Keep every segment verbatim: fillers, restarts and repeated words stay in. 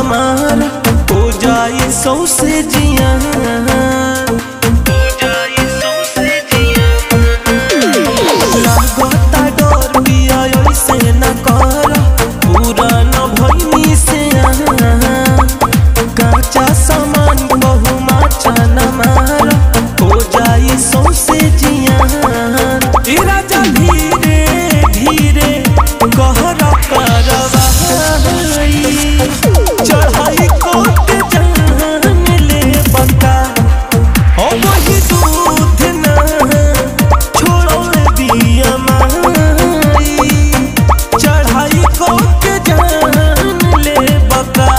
हमार हो जाए सौसे जिया लागता डर पिया ऐसे न कर पूरा न भइनी से काचा सामान बहु माचा न मार हो जाए सौसे जिया राजा धीरे धीरे कहर करवाई चढ़ाई कोट जान ले बता ओ वही दूध न छोड़ो दिया माई चढ़ाई कोट जान ले बता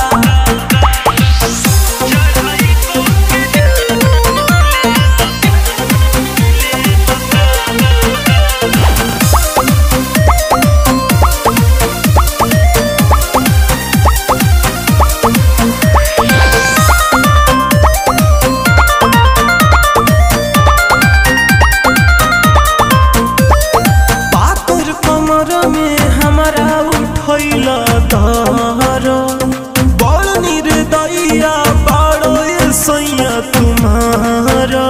बड़ निर्दया बड़ो सैया तुम्हारा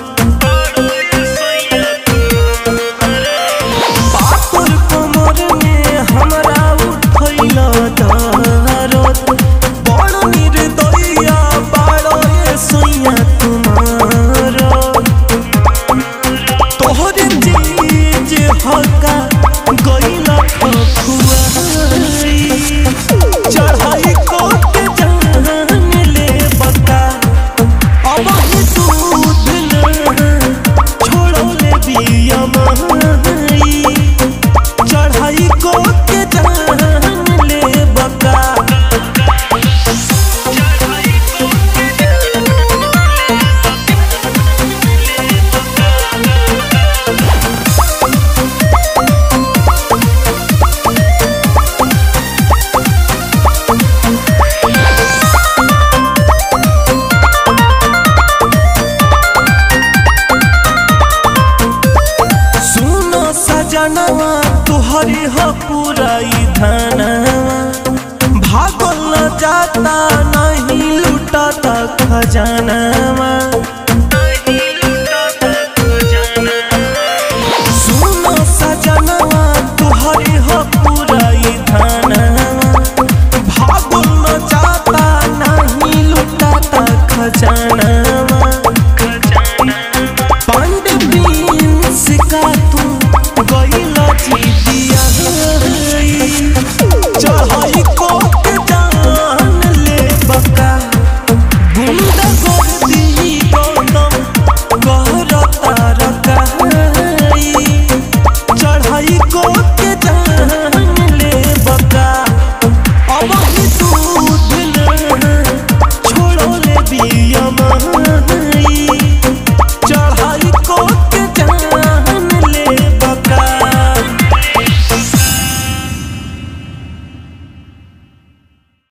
पातर कमर में हमरा उठैल दरद बड़ निर्दया बड़ो सैया तुम्हारा तोहर चीज हका गइल खुआई चढ़ाई कोट जान ले बता अब दूध न छोड़ो ले दिया माई चढ़ाई कोट जान ले बता जनवा तुहरी हो पूरा धनवा भागल जाता नहीं लुटाता खजानवा।